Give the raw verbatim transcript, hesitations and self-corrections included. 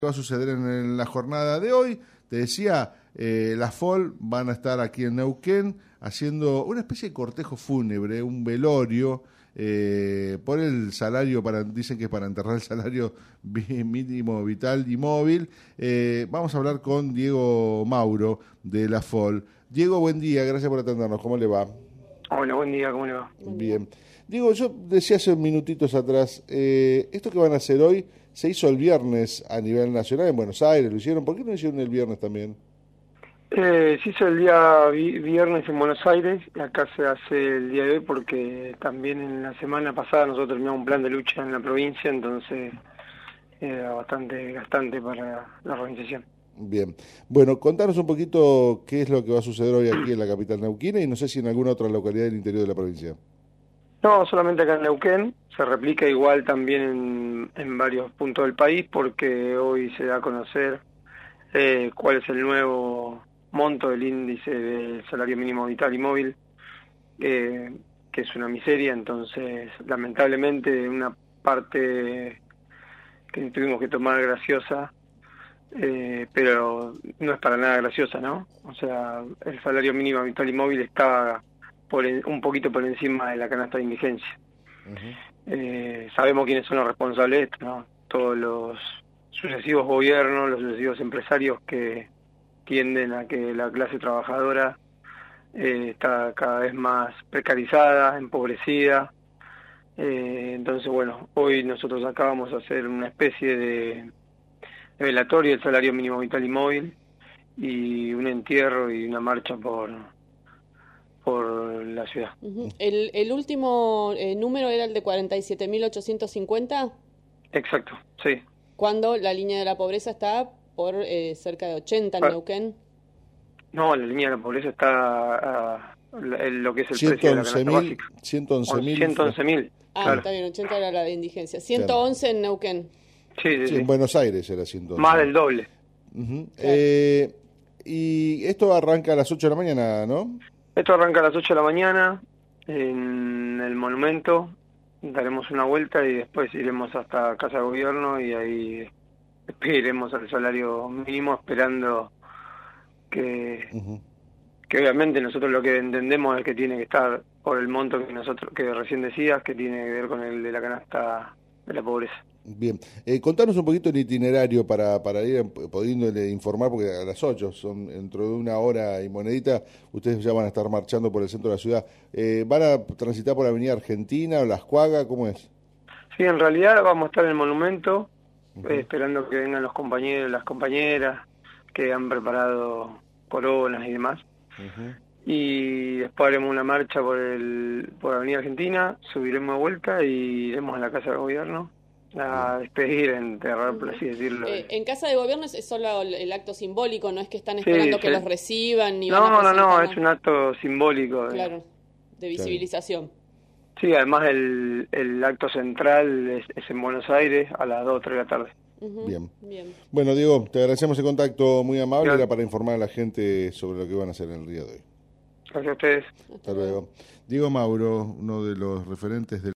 Va a suceder en, en la jornada de hoy. Te decía, eh, la F O L van a estar aquí en Neuquén haciendo una especie de cortejo fúnebre, un velorio, eh, por el salario, para dicen que es para enterrar el salario mínimo vital y móvil. Eh, vamos a hablar con Diego Mauro de la F O L. Diego, buen día, gracias por atendernos. ¿Cómo le va? Hola, buen día, ¿cómo le va? Bien. Diego, yo decía hace minutitos atrás, eh, esto que van a hacer hoy se hizo el viernes a nivel nacional en Buenos Aires, ¿lo hicieron? ¿Por qué no lo hicieron el viernes también? Eh, se hizo el día vi viernes en Buenos Aires, y acá se hace el día de hoy porque también en la semana pasada nosotros terminamos un plan de lucha en la provincia, entonces era bastante gastante para la organización. Bien. Bueno, contanos un poquito qué es lo que va a suceder hoy aquí en la capital neuquina y no sé si en alguna otra localidad del interior de la provincia. No, solamente acá en Neuquén, se replica igual también en, en varios puntos del país porque hoy se da a conocer eh, cuál es el nuevo monto del índice del salario mínimo vital y móvil, eh, que es una miseria, entonces lamentablemente una parte que tuvimos que tomar graciosa, eh, pero no es para nada graciosa, ¿no? O sea, el salario mínimo vital y móvil estaba por el, un poquito por encima de la canasta de indigencia. Uh-huh. eh, sabemos quiénes son los responsables de esto, ¿no? Todos los sucesivos gobiernos, los sucesivos empresarios que tienden a que la clase trabajadora eh, está cada vez más precarizada, empobrecida. Eh, entonces, bueno, hoy nosotros acabamos de hacer una especie de, de velatorio del salario mínimo vital y móvil y un entierro y una marcha por por la ciudad. Uh-huh. ¿El, el último eh, número era el de cuarenta y siete mil ochocientos cincuenta? Exacto, sí. Cuando la línea de la pobreza está por eh, cerca de ochenta en ah. Neuquén. No, la línea de la pobreza está uh, lo que es el precio de la canasta básica. ciento once mil. ciento once mil. Ah, claro. Está bien, ochenta era la de indigencia. ciento once claro. En Neuquén. Sí, sí, sí, sí. En Buenos Aires era ciento once. Más del doble. Uh-huh. Claro. Eh, y esto arranca a las ocho de la mañana, ¿no? Esto arranca a las ocho de la mañana en el monumento, daremos una vuelta y después iremos hasta Casa de Gobierno y ahí pediremos el salario mínimo esperando que, uh-huh. que obviamente nosotros lo que entendemos es que tiene que estar por el monto que nosotros que recién decías, que tiene que ver con el de la canasta de la pobreza. Bien, eh, contanos un poquito el itinerario para, para ir pudiéndole informar, porque a las ocho, son dentro de una hora y monedita, ustedes ya van a estar marchando por el centro de la ciudad. Eh, ¿Van a transitar por Avenida Argentina o Las Cuagas? ¿Cómo es? Sí, en realidad vamos a estar en el monumento, uh-huh. eh, esperando que vengan los compañeros, las compañeras, que han preparado coronas y demás. Uh-huh. Y después haremos una marcha por el por Avenida Argentina, subiremos de vuelta y iremos a la Casa de Gobierno a despedir, enterrar, por así decirlo. Eh, en Casa de Gobierno es solo el acto simbólico, no es que están esperando sí, que sí. los reciban ni no, van a no, no, no, es un acto simbólico. De, claro, de visibilización. Sí, además el, el acto central es, es en Buenos Aires a las dos o tres de la tarde. Uh-huh. Bien. Bien. Bueno, Diego, te agradecemos el contacto muy amable, claro. Era para informar a la gente sobre lo que van a hacer en el día de hoy. Gracias a ustedes. Hasta luego. Diego Mauro, uno de los referentes del